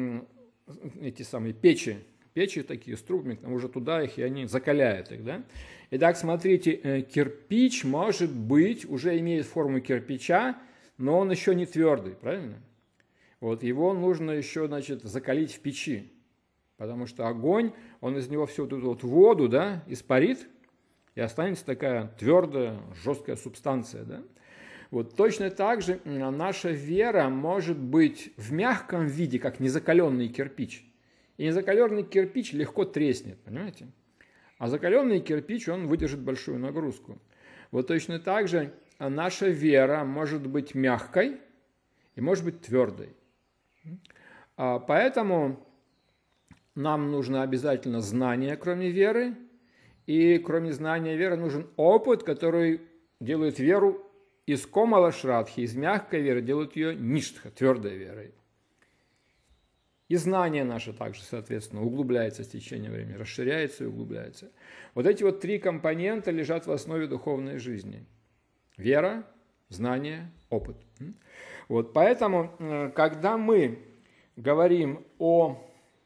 эти самые печи, печи такие с трубами, уже туда их, и они закаляют их, да. Итак, смотрите, кирпич, может быть, уже имеет форму кирпича, но он еще не твердый, правильно? Вот его нужно еще, значит, закалить в печи, потому что огонь, он из него всю эту вот воду, да, испарит, и останется такая твердая, жесткая субстанция, да. Вот точно так же наша вера может быть в мягком виде, как незакаленный кирпич. И незакаленный кирпич легко треснет, понимаете? А закаленный кирпич, он выдержит большую нагрузку. Вот точно так же наша вера может быть мягкой и может быть твердой. Поэтому нам нужно обязательно знание, кроме веры. И кроме знания веры нужен опыт, который делает веру из комала шрадхи, из мягкой веры, делают ее ништха, твердой верой. И знание наше также, соответственно, углубляется с течением времени, расширяется и углубляется. Вот эти вот три компонента лежат в основе духовной жизни. Вера, знание, опыт. Вот, поэтому, когда мы говорим о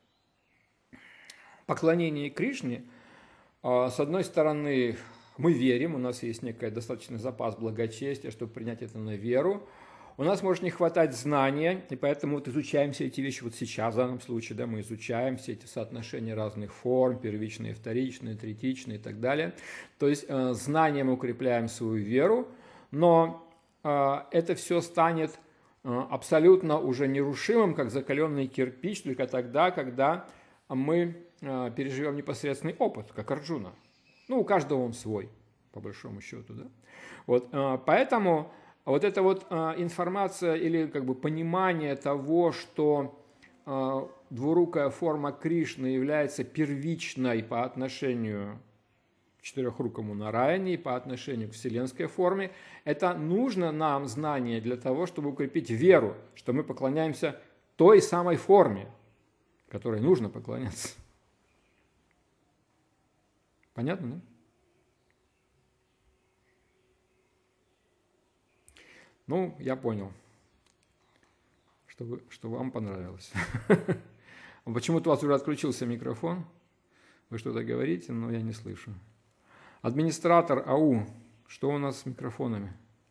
поклонении Кришне, с одной стороны, мы верим, у нас есть некий достаточный запас благочестия, чтобы принять это на веру. у нас может не хватать знания, и поэтому вот изучаем все эти вещи вот сейчас, в данном случае, да, мы изучаем все эти соотношения разных форм, первичные, вторичные, третичные и так далее. То есть э, знанием укрепляем свою веру, но э, это все станет э, абсолютно уже нерушимым, как закаленный кирпич, только тогда, когда мы э, переживем непосредственный опыт, как Арджуна. Ну, у каждого он свой, по большому счету, да. Вот, э, поэтому вот эта вот э, информация или как бы понимание того, что э, двурукая форма Кришны является первичной по отношению к четырехрукому Нараяне и по отношению к вселенской форме, это нужно нам знание для того, чтобы укрепить веру, что мы поклоняемся той самой форме, которой нужно поклоняться. Понятно, да? Ну, я понял, что, вы, что вам понравилось. Почему-то у вас уже отключился микрофон. Вы что-то говорите, но я не слышу. Администратор АУ, что у нас с микрофонами?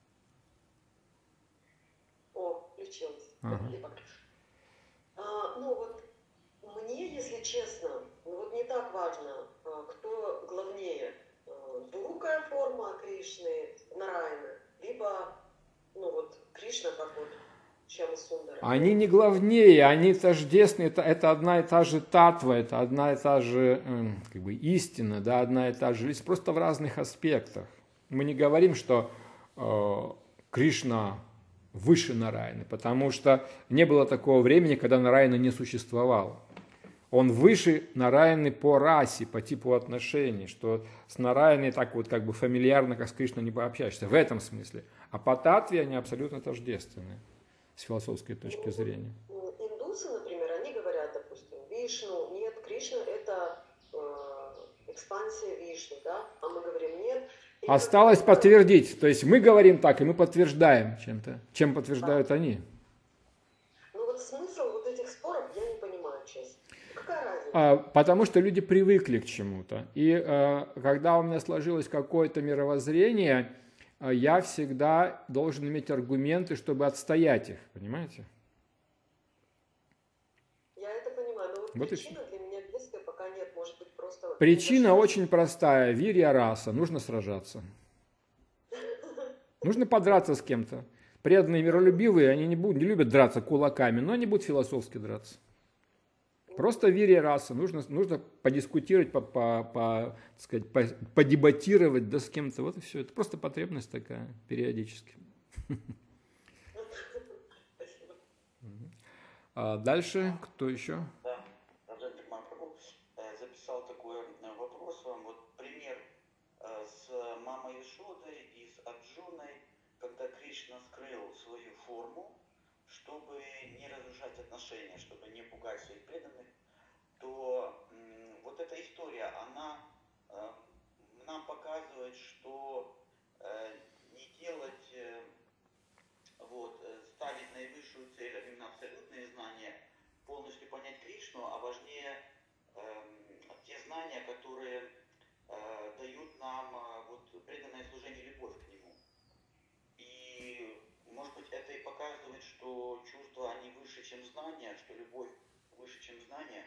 О, включилось. Ага. А, ну вот мне, если честно, ну вот не так важно, кто главнее, двурукая форма Кришны, Нараяна, либо ну вот Кришна как вот Шьяма-Сундара. Они не главнее, они тождественны, это, это одна и та же татва, это одна и та же как бы, истина, да, одна и та же жизнь, просто в разных аспектах. Мы не говорим, что э, Кришна выше Нараяны, потому что не было такого времени, когда Нараяна не существовал. Он выше Нараяны по расе, по типу отношений, что с Нараяной так вот как бы фамильярно, как с Кришной, не пообщаешься. В этом смысле. А по татве они абсолютно тождественны с философской точки зрения. Индусы, например, они говорят, допустим, Вишну, нет, Кришна это э, экспансия Вишну, да? А мы говорим нет. И Осталось это... подтвердить. То есть мы говорим так, и мы подтверждаем чем-то, чем подтверждают да. они. Ну вот смысл вот этих споров я не понимаю, честно. Какая разница? А, потому что люди привыкли к чему-то. И а, когда у меня сложилось какое-то мировоззрение, а, я всегда должен иметь аргументы, чтобы отстоять их. Понимаете? Я это понимаю, но вот, вот причина для меня близкая пока нет, может быть просто... Причина очень простая. Вирья раса. Нужно сражаться. Нужно подраться с кем-то. Преданные, миролюбивые, они не, будут, не любят драться кулаками, но они будут философски драться. Просто вирья раса. Нужно, нужно подискутировать, по, по, по, так сказать, по, подебатировать да, с кем-то. Вот и все. Это просто потребность такая, периодически. А дальше, кто еще? Да, Раджендра Махапрабху записал такой вопрос вам. Вот пример с мамой Ишодой и с Арджуной, когда Кришна скрыл свою форму, чтобы не разрушать отношения, чтобы не пугать своих преданных, то м, вот эта история, она э, нам показывает, что э, не делать, э, вот, э, ставить наивысшую цель, а именно абсолютные знания, полностью понять Кришну, а важнее э, те знания, которые э, дают нам э, вот, преданное служение, любовь к Нему. И может быть, это и показывает, что чувства, они выше, чем знания, что любовь выше, чем знания.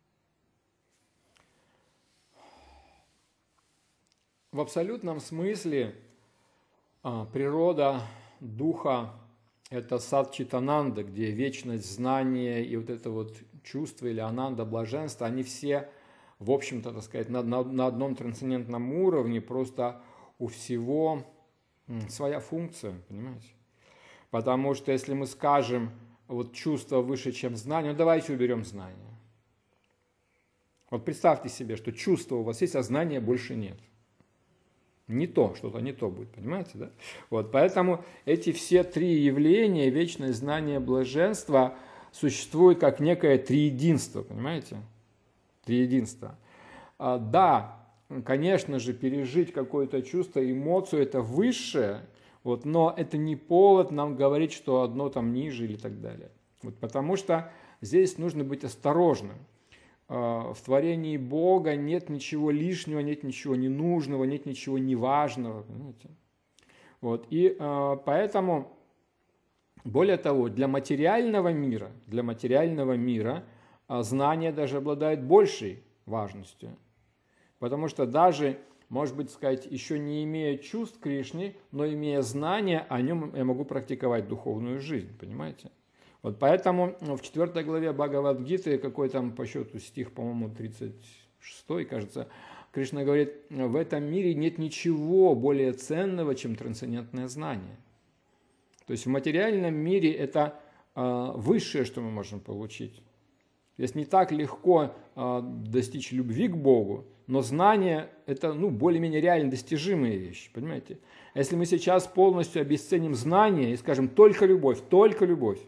В абсолютном смысле а, природа духа – это сад Читананда, где вечность знания и вот это вот чувство или ананда, блаженство, они все, в общем-то, так сказать, на, на, на одном трансцендентном уровне, просто у всего м, своя функция, понимаете? Потому что если мы скажем, вот чувство выше, чем знание, ну давайте уберем знание. Вот представьте себе, что чувство у вас есть, а знания больше нет. Не то, что-то не то будет, понимаете, да? Вот, поэтому эти все три явления, вечное знание, блаженство, существуют как некое триединство, понимаете? Триединство. А, да, конечно же, пережить какое-то чувство, эмоцию, это высшее, вот, но это не повод нам говорить, что одно там ниже или так далее. Вот, потому что здесь нужно быть осторожным. В творении Бога нет ничего лишнего, нет ничего ненужного, нет ничего неважного. Понимаете? Вот, и поэтому Более того, для материального мира, для материального мира знание даже обладает большей важностью. Потому что даже, может быть, сказать, еще не имея чувств Кришны, но имея знания, о нем я могу практиковать духовную жизнь, понимаете? Вот поэтому в четвёртой главе Бхагавад-гиты, какой там по счету стих, по-моему, тридцать шестой, кажется, Кришна говорит, в этом мире нет ничего более ценного, чем трансцендентное знание. То есть в материальном мире это э, высшее, что мы можем получить. То есть не так легко э, достичь любви к Богу, но знание – это ну, более-менее реально достижимые вещи, понимаете? А если мы сейчас полностью обесценим знание и скажем «только любовь, только любовь»,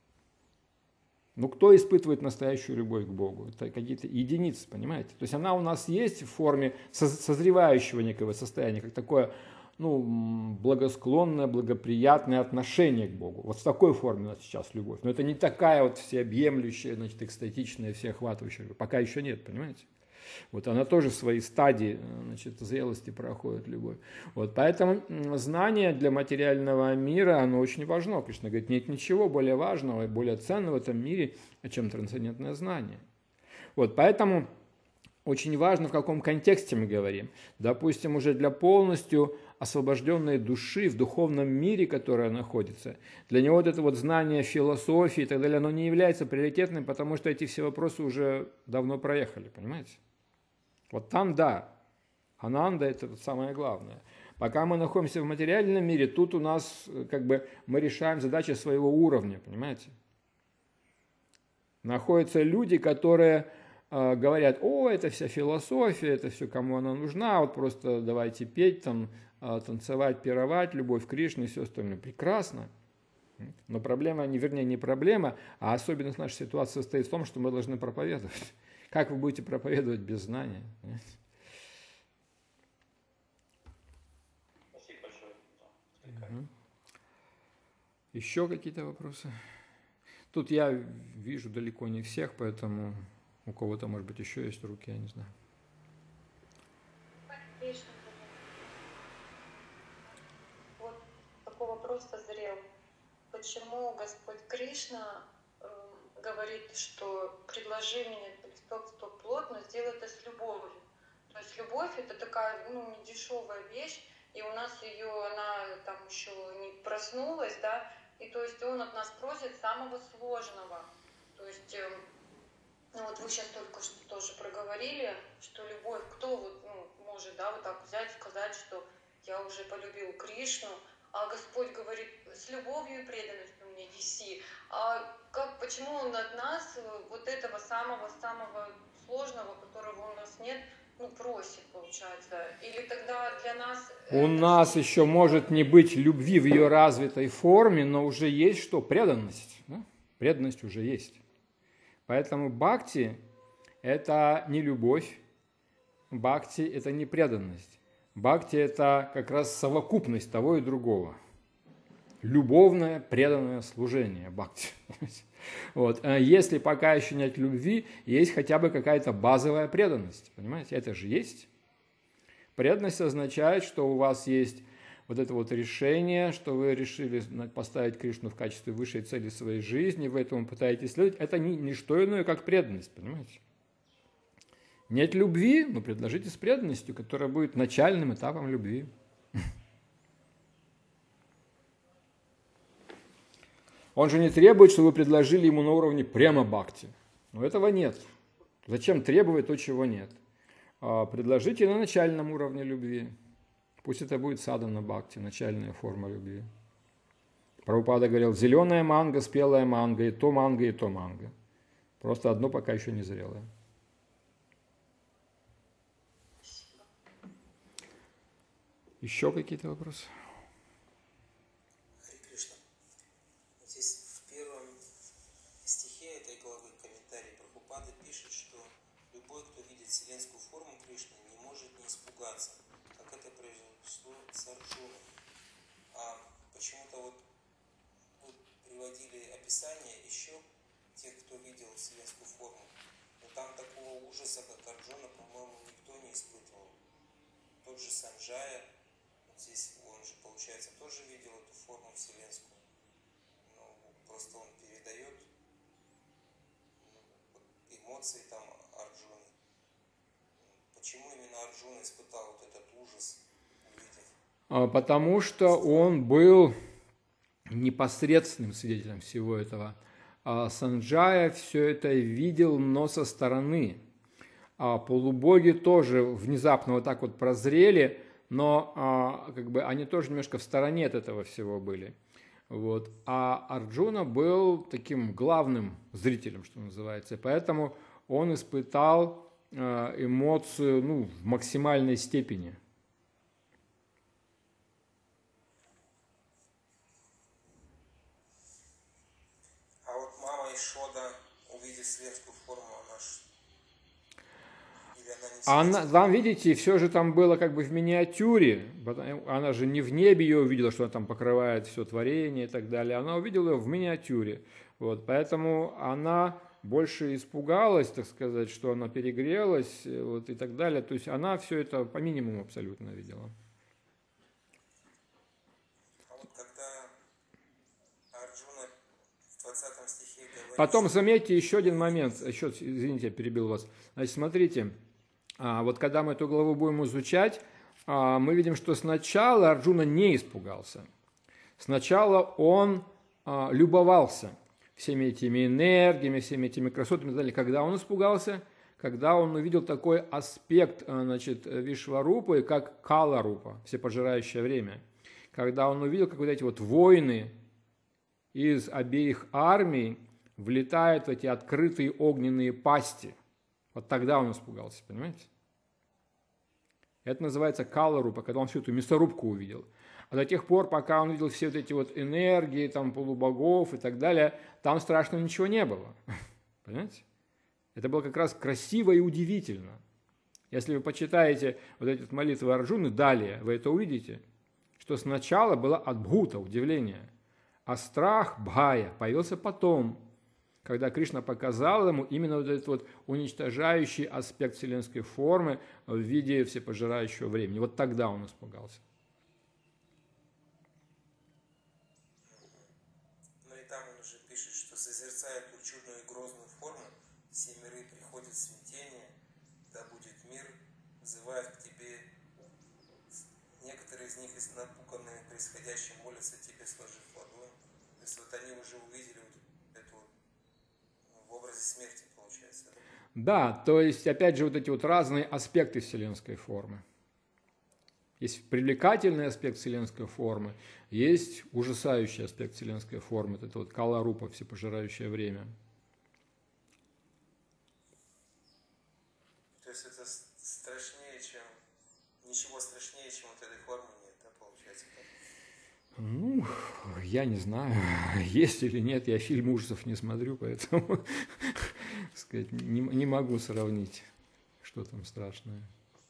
ну кто испытывает настоящую любовь к Богу? Это какие-то единицы, понимаете? То есть она у нас есть в форме созревающего некого состояния, как такое ну, благосклонное, благоприятное отношение к Богу. Вот в такой форме у нас сейчас любовь. Но это не такая вот всеобъемлющая, значит, экстатичная, всеохватывающая любовь. Пока еще нет, понимаете? Вот она тоже в своей стадии, значит, зрелости проходит любовь. Вот поэтому знание для материального мира, оно очень важно. Кришна говорит, нет ничего более важного и более ценного в этом мире, чем трансцендентное знание. Вот поэтому очень важно, в каком контексте мы говорим. Допустим, уже для полностью освобожденной души в духовном мире, которая находится, для него вот это вот знание философии и так далее, оно не является приоритетным, потому что эти все вопросы уже давно проехали, понимаете? Вот там да, ананда – это самое главное. Пока мы находимся в материальном мире, тут у нас как бы мы решаем задачи своего уровня, понимаете? Находятся люди, которые э, говорят, о, это вся философия, это все кому она нужна, вот просто давайте петь, там, э, танцевать, пировать, любовь к Кришне и все остальное. Прекрасно. Но проблема, не, вернее, не проблема, а особенность нашей ситуации состоит в том, что мы должны проповедовать. Как вы будете проповедовать без знания? Спасибо большое. Угу. Еще какие-то вопросы? Тут я вижу далеко не всех, поэтому у кого-то, может быть, еще есть руки, я не знаю. Вот такой вопрос созрел. Почему Господь Кришна э, говорит, что предложи мне листок сто плод, но сделай это с любовью? То есть любовь это такая, ну, не дешевая вещь, и у нас ее, она там еще не проснулась, да, и то есть он от нас просит самого сложного. То есть, э, ну вот вы сейчас только что тоже проговорили, что любовь, кто вот, ну, может, да, вот так взять и сказать, что я уже полюбил Кришну, а Господь говорит, с любовью и преданностью мне неси. А как, почему Он от нас вот этого самого-самого сложного, которого у нас нет, ну, просит, получается? Или тогда для нас... У нас все... еще может не быть любви в ее развитой форме, но уже есть что? Преданность. Да? Преданность уже есть. Поэтому бхакти – это не любовь, бхакти – это не преданность. Бхакти – это как раз совокупность того и другого. Любовное, преданное служение бхакти. Вот. Если пока еще нет любви, есть хотя бы какая-то базовая преданность. Понимаете, это же есть. Преданность означает, что у вас есть вот это вот решение, что вы решили поставить Кришну в качестве высшей цели своей жизни, вы этому пытаетесь следовать. Это не, не что иное, как преданность, понимаете? Нет любви, но предложите с преданностью, которая будет начальным этапом любви. Он же не требует, чтобы вы предложили ему на уровне прямо бхакти. Но этого нет. Зачем требовать то, чего нет? Предложите на начальном уровне любви. Пусть это будет садхана бхакти, начальная форма любви. Прабхупада говорил, зеленая манго, спелая манго, и то манго, и то манго. Просто одно пока еще не зрелое. Еще какие-то вопросы? Харе Кришна. Здесь в первом стихе этой главы комментарий Прабхупады пишет, что любой, кто видит вселенскую форму Кришны, не может не испугаться, как это произошло с Арджуной. А почему-то вот вы приводили описание еще тех, кто видел вселенскую форму. Но там такого ужаса, как Арджуна, по-моему, никто не испытывал. Тот же Санджая, здесь он же, получается, тоже видел эту форму вселенскую. Но просто он передает эмоции там Арджуны. Почему именно Арджуна испытал вот этот ужас, увидев? Потому что он был непосредственным свидетелем всего этого. А Санджая все это видел, но со стороны. А полубоги тоже внезапно вот так вот прозрели, но а, как бы они тоже немножко в стороне от этого всего были. Вот. А Арджуна был таким главным зрителем, что называется. Поэтому он испытал а, эмоцию ну, в максимальной степени. А вот мама Ишода, увидев вселенскую форму, она ж... Или она не Она, светит? там, видите, все же там было как бы в миниатюре. Она же не в небе ее увидела, что она там покрывает все творение и так далее. Она увидела ее в миниатюре. Вот, поэтому она больше испугалась, так сказать, что она перегрелась вот, и так далее. То есть она все это по минимуму абсолютно видела. А вот когда Арджуна в двадцатом стихе говорит... Потом что- заметьте еще один момент. Еще, извините, я перебил вас. Значит, смотрите. А, вот когда мы эту главу будем изучать, а, мы видим, что сначала Арджуна не испугался. Сначала он а, любовался всеми этими энергиями, всеми этими красотами и так далее. Когда он испугался? Когда он увидел такой аспект а, значит, Вишварупы, как Кала-рупа, всепожирающее время. Когда он увидел, как вот эти вот воины из обеих армий влетают в эти открытые огненные пасти. Вот тогда он испугался, понимаете? Это называется Кала-рупа, когда он всю эту мясорубку увидел. А до тех пор, пока он видел все вот эти вот энергии, там, полубогов и так далее, там страшного ничего не было. Понимаете? Это было как раз красиво и удивительно. Если вы почитаете вот эти молитвы Арджуны, далее вы это увидите, что сначала было адбхута, удивление, а страх, бхая, появился потом, когда Кришна показал ему именно вот этот вот уничтожающий аспект вселенской формы в виде всепожирающего времени. Вот тогда он испугался. Ну и там он уже пишет, что созерцая ту чудную и грозную форму, все миры приходят в смятение, да будет мир, взывают к тебе. Некоторые из них, из напуганные происходящим, молятся тебе, сложив ладонь. То есть вот они уже увидели вот эту вот, ну, в образе смерти, получается. Да? Да, то есть, опять же, вот эти вот разные аспекты вселенской формы. Есть привлекательный аспект вселенской формы, есть ужасающий аспект вселенской формы, это вот Кала-рупа, всепожирающее время. То есть это страшнее, чем... Ничего страшнее, чем вот этой формы нет, да, получается? Так? Ну, я не знаю, есть или нет, я фильм ужасов не смотрю, поэтому сказать, не, не могу сравнить, что там страшное.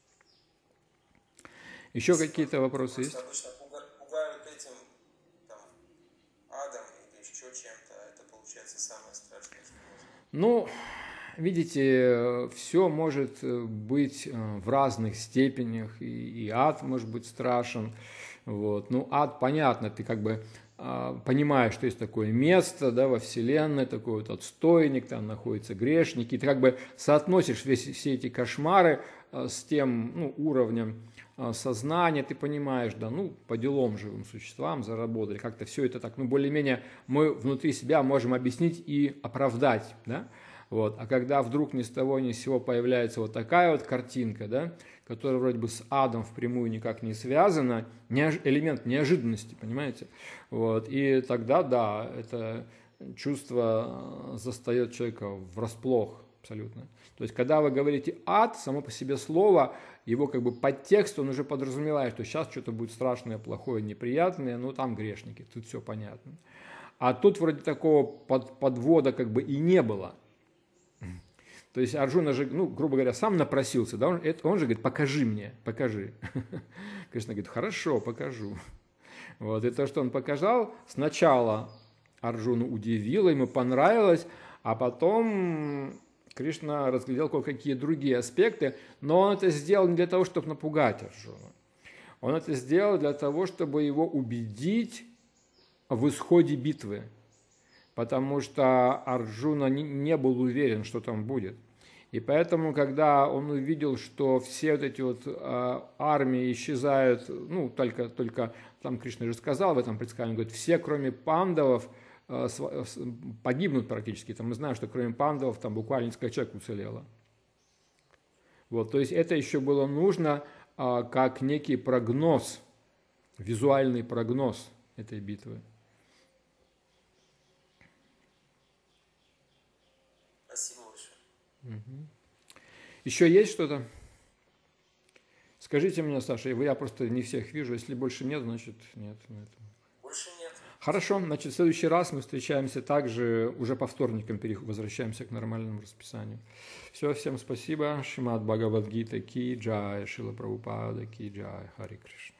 Еще какие-то вопросы есть? Обычно пугают этим, там, адом или еще чем-то, а это получается самое страшное. Ну, видите, все может быть в разных степенях, и, и ад может быть страшен. Вот. Ну, ад, понятно, ты как бы а, понимаешь, что есть такое место, да, во Вселенной, такой вот отстойник, там находятся грешники, и ты как бы соотносишь весь, все эти кошмары а, с тем ну, уровнем а, сознания, ты понимаешь, да, ну, по делам живым существам заработали, как-то все это так, ну, более-менее мы внутри себя можем объяснить и оправдать, да. Вот. А когда вдруг ни с того ни с сего появляется вот такая вот картинка, да, которая вроде бы с адом впрямую никак не связана, неож... элемент неожиданности, понимаете? Вот. И тогда, да, это чувство застает человека врасплох абсолютно. То есть, когда вы говорите ад, само по себе слово, его как бы подтекст, он уже подразумевает, что сейчас что-то будет страшное, плохое, неприятное, ну там грешники, тут все понятно. А тут вроде такого под, подвода как бы и не было. То есть Арджуна же, ну, грубо говоря, сам напросился, да, он, это, он же говорит, покажи мне, покажи. Кришна говорит, хорошо, покажу. Вот, и то, что он показал, сначала Арджуну удивило, ему понравилось, а потом Кришна разглядел кое-какие другие аспекты, но он это сделал не для того, чтобы напугать Арджуну. Он это сделал для того, чтобы его убедить в исходе битвы. потому что Арджуна не был уверен, что там будет. И поэтому, когда он увидел, что все вот эти вот э, армии исчезают, ну, только, только там Кришна же сказал в этом предсказании, говорит, все, кроме пандавов, э, с, погибнут практически. Там мы знаем, что кроме пандавов там буквально несколько человек уцелело. Вот, то есть это еще было нужно э, как некий прогноз, визуальный прогноз этой битвы. Спасибо большое. Угу. Еще есть что-то? Скажите мне, Саша, я просто не всех вижу. Если больше нет, значит нет. Больше нет. Хорошо, значит, в следующий раз мы встречаемся также, уже по вторникам возвращаемся к нормальному расписанию. Все, всем спасибо. Шримад Бхагавад Гита ки джай, Шрила Прабхупада ки джай, Хари Кришна.